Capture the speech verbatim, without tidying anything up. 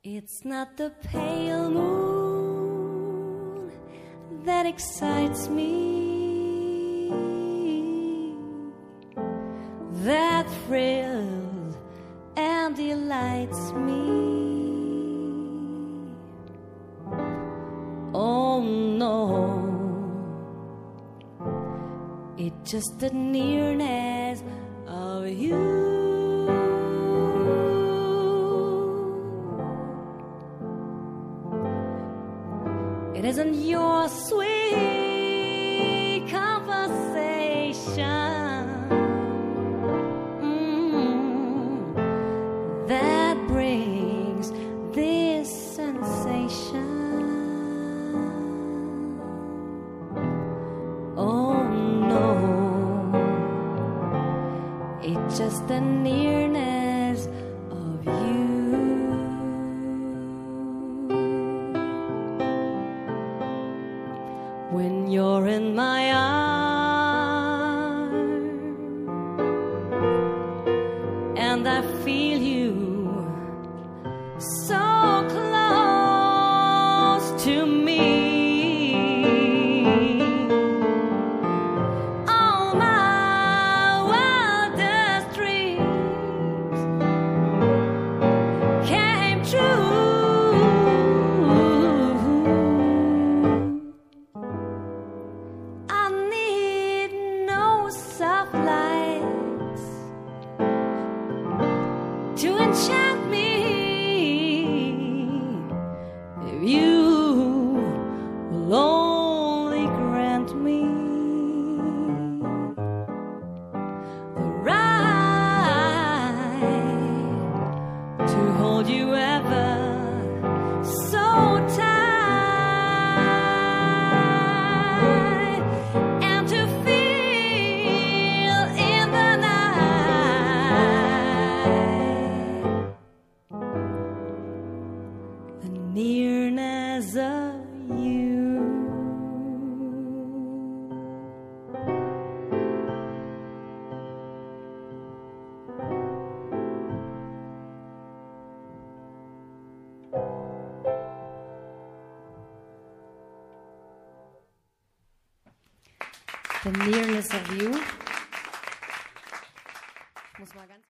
It's not the pale moon that excites me, that thrills and delights me. Oh no, it's just the nearness of you. It isn't your sweet conversation mm, that brings this sensation. Oh no, it's just the nearness of you. When you're in my arms and I feel you so close to me, all my wildest dreams came true. Soft lights to enchant me. If you will only grant me the right to hold you ever so tight. Nearness of you. The nearness of you. Ich muss mal ganz